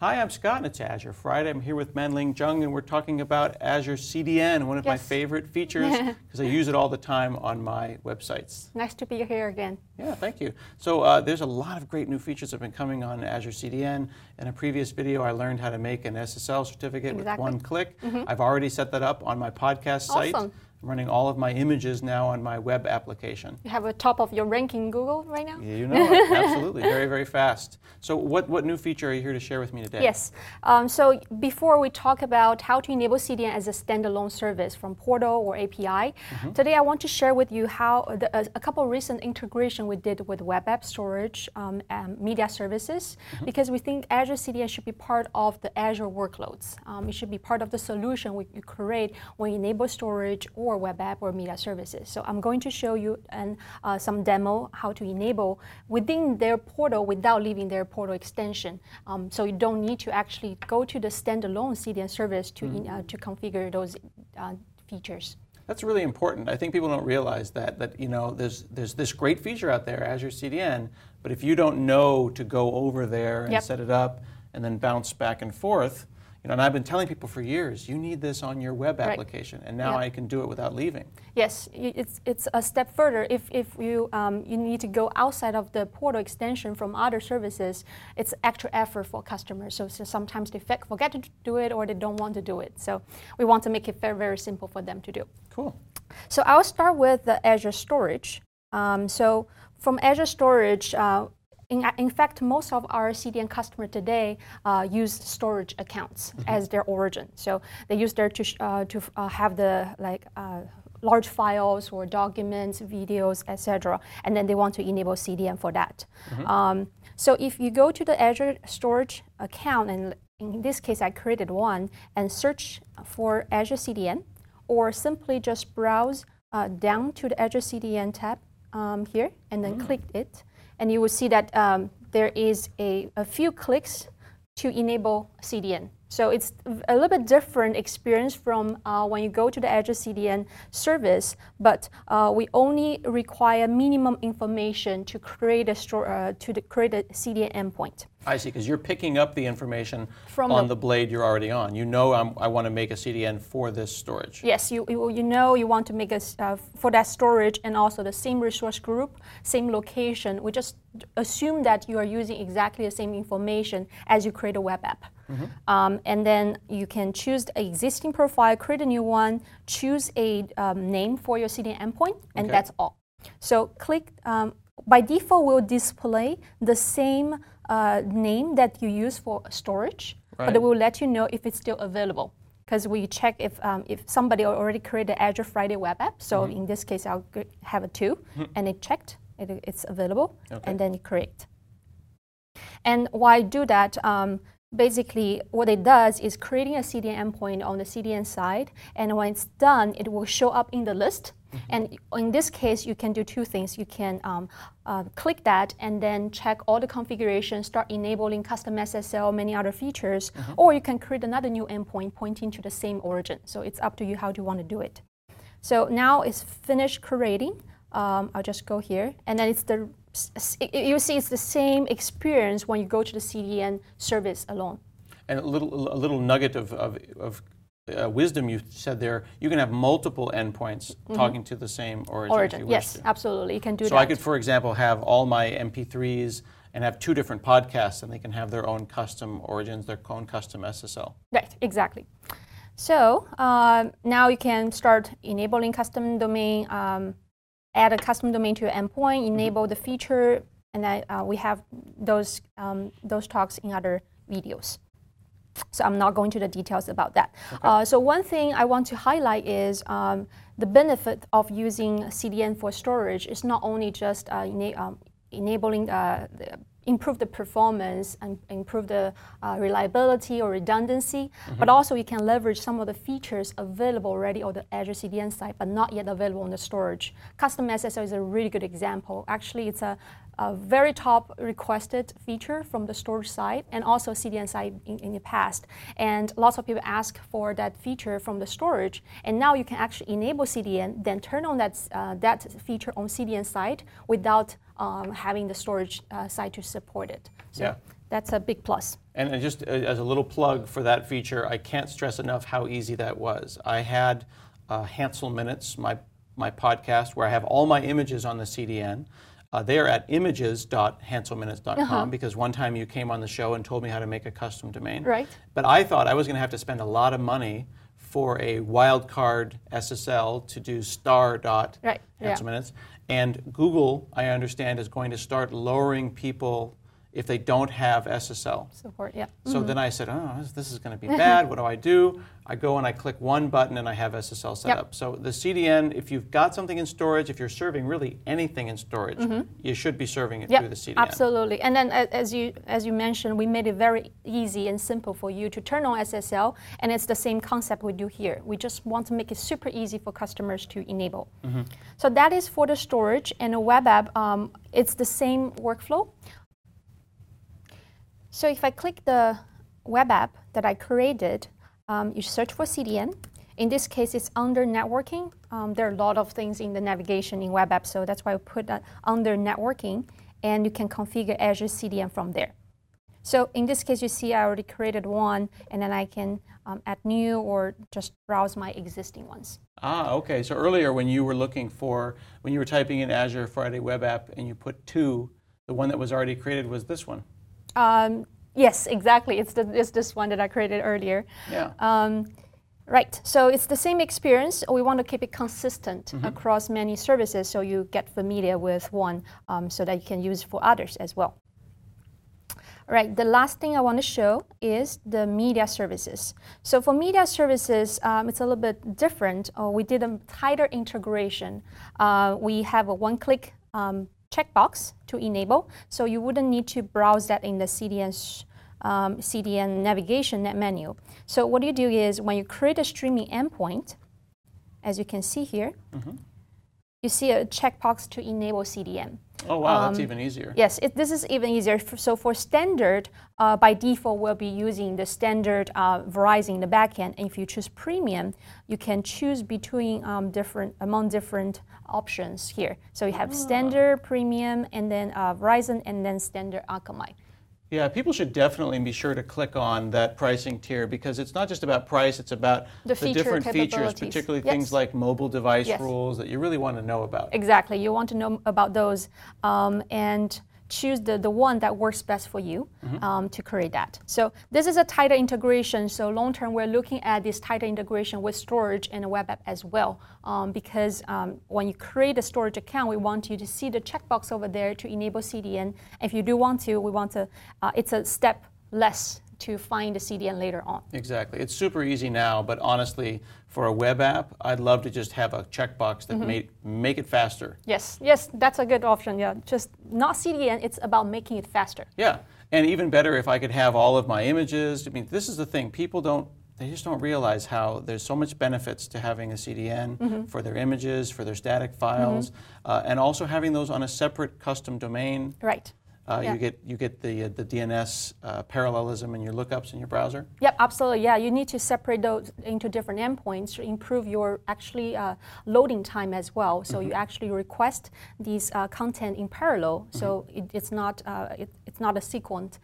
Hi, I'm Scott, and it's Azure Friday. I'm here with Manling Jung, and we're talking about Azure CDN, one of my favorite features, because I use it all the time on my websites. Nice to be here again. Yeah, thank you. So there's a lot of great new features that have been coming on Azure CDN. In a previous video, I learned how to make an SSL certificate with one click. I've already set that up on my podcast site. Awesome. I'm running all of my images now on my web application. You have a top of your ranking in Google right now? You know it, absolutely, very, very fast. So what new feature are you here to share with me today? Yes, so before we talk about how to enable CDN as a standalone service from Portal or API, today I want to share with you how a couple of recent integration we did with web app storage and media services, because we think Azure CDN should be part of the Azure workloads. It should be part of the solution you create when you enable storage or web app or media services. So I'm going to show you some demo how to enable within their portal without leaving their portal extension. So you don't need to actually go to the standalone CDN service to configure those features. That's really important. I think people don't realize that you know there's this great feature out there, Azure CDN, but if you don't know to go over there and set it up and then bounce back and forth, you know, and I've been telling people for years, you need this on your web application, and now I can do it without leaving. Yes, it's a step further. If you you need to go outside of the portal extension from other services, it's extra effort for customers. So sometimes they forget to do it or they don't want to do it. So we want to make it very, very simple for them to do. Cool. So I'll start with the Azure Storage. So from Azure Storage, in fact, most of our CDN customers today use storage accounts as their origin. So they use there to have the large files or documents, videos, etc. And then they want to enable CDN for that. So if you go to the Azure Storage account, and in this case I created one, and search for Azure CDN, or simply just browse down to the Azure CDN tab here, and then click it. And you will see that there is a few clicks to enable CDN. So it's a little bit different experience from when you go to the Azure CDN service, but we only require minimum information to create a CDN endpoint. I see, because you're picking up the information on the blade you're already on. You know I want to make a CDN for this storage. Yes, you know you want to make for that storage and also the same resource group, same location. We just assume that you are using exactly the same information as you create a web app. And then you can choose the existing profile, create a new one, choose a name for your CDN endpoint, and that's all. So click, by default will display the same name that you use for storage, but it will let you know if it's still available. Because we check if somebody already created Azure Friday web app. So in this case, I'll have a 2, and it checked, it's available, and then you create. And why do that? Basically, what it does is creating a CDN endpoint on the CDN side, and when it's done, it will show up in the list. And in this case, you can do 2 things. You can click that and then check all the configurations, start enabling custom SSL, many other features, or you can create another new endpoint pointing to the same origin. So it's up to you how you want to do it. So now it's finished creating. I'll just go here, and then you see it's the same experience when you go to the CDN service alone. And a little nugget of wisdom you said there, you can have multiple endpoints talking to the same origin. If you wish yes, to. Absolutely, you can do that. So I could, for example, have all my MP3s and have 2 different podcasts, and they can have their own custom origins, their own custom SSL. Right, exactly. So now you can start enabling custom domain, add a custom domain to your endpoint, enable the feature, and then we have those talks in other videos. So I'm not going to the details about that. So one thing I want to highlight is the benefit of using CDN for storage is not only just enabling improve the performance and improve the reliability or redundancy, but also you can leverage some of the features available already on the Azure CDN side, but not yet available on the storage. Custom SSL is a really good example. Actually, it's a very top requested feature from the storage side and also CDN side in the past. And lots of people ask for that feature from the storage. And now you can actually enable CDN, then turn on that feature on CDN side without having the storage side to support it. So that's a big plus. And just as a little plug for that feature, I can't stress enough how easy that was. I had Hansel Minutes, my podcast, where I have all my images on the CDN. They are at images.hanselminutes.com because one time you came on the show and told me how to make a custom domain. Right. But I thought I was going to have to spend a lot of money for a wildcard SSL to do star.hanselminutes. And Google, I understand, is going to start lowering people if they don't have SSL support. Yeah. So then I said, oh, this is going to be bad. What do I do? I go and I click one button and I have SSL set up. So the CDN, if you've got something in storage, if you're serving really anything in storage, you should be serving it through the CDN. Absolutely. And then as you mentioned, we made it very easy and simple for you to turn on SSL, and it's the same concept we do here. We just want to make it super easy for customers to enable. So that is for the storage, and a web app, it's the same workflow. So if I click the web app that I created, you search for CDN. In this case, it's under networking. There are a lot of things in the navigation in web apps, so that's why I put that under networking, and you can configure Azure CDN from there. So in this case, you see I already created one, and then I can add new or just browse my existing ones. Okay. So earlier when you were typing in Azure Friday Web App and you put 2, the one that was already created was this one. Yes, exactly. It's this one that I created earlier. Yeah. Right. So it's the same experience. We want to keep it consistent across many services, so you get familiar with one, so that you can use for others as well. All right. The last thing I want to show is the media services. So for media services, it's a little bit different. We did a tighter integration. We have a one-click checkbox to enable, so you wouldn't need to browse that in the CDN navigation menu. So what you do is when you create a streaming endpoint, as you can see here, you see a checkbox to enable CDN. Oh wow, that's even easier. Yes, this is even easier. So for standard, by default, we'll be using the standard Verizon in the backend. And if you choose premium, you can choose between among different options here. So you have standard, premium, and then Verizon, and then standard Akamai. Yeah, people should definitely be sure to click on that pricing tier because it's not just about price, it's about the different features, particularly things like mobile device rules that you really want to know about. Exactly. You want to know about those and choose the one that works best for you to create that. So this is a tighter integration. So long term, we're looking at this tighter integration with storage and a web app as well. Because when you create a storage account, we want you to see the checkbox over there to enable CDN. If you do want to, it's a step less to find the CDN later on. Exactly. It's super easy now, but honestly, for a web app, I'd love to just have a checkbox that make it faster. Yes, that's a good option. Yeah, just not CDN, it's about making it faster. Yeah, and even better if I could have all of my images. I mean, this is the thing. People they just don't realize how there's so much benefits to having a CDN for their images, for their static files, and also having those on a separate custom domain. Right. You get the DNS parallelism in your lookups in your browser. Yep, absolutely. Yeah, you need to separate those into different endpoints to improve your loading time as well. So you actually request these content in parallel. So it's not a sequence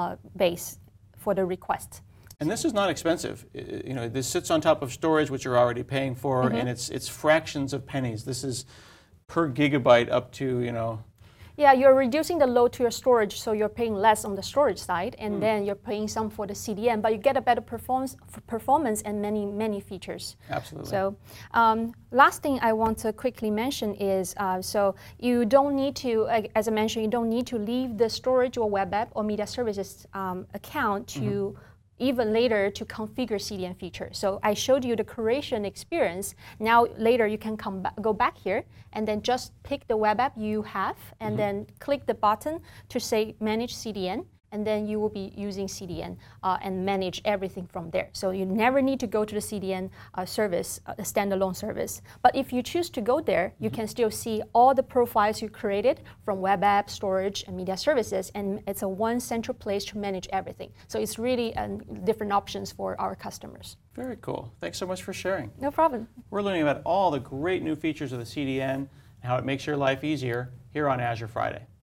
base for the request. And this is not expensive. This sits on top of storage, which you're already paying for, and it's fractions of pennies. This is per gigabyte up to Yeah, you're reducing the load to your storage, so you're paying less on the storage side, and then you're paying some for the CDN, but you get a better performance and many features. Absolutely. So last thing I want to quickly mention is, so you don't need to, as I mentioned, you don't need to leave the storage or web app or media services account to even later to configure CDN feature. So I showed you the creation experience. Now later you can go back here and then just pick the web app you have and then click the button to say manage CDN, and then you will be using CDN and manage everything from there. So you never need to go to the CDN service, a standalone service. But if you choose to go there, you can still see all the profiles you created from web app, storage, and media services, and it's a one central place to manage everything. So it's really different options for our customers. Very cool. Thanks so much for sharing. No problem. We're learning about all the great new features of the CDN and how it makes your life easier here on Azure Friday.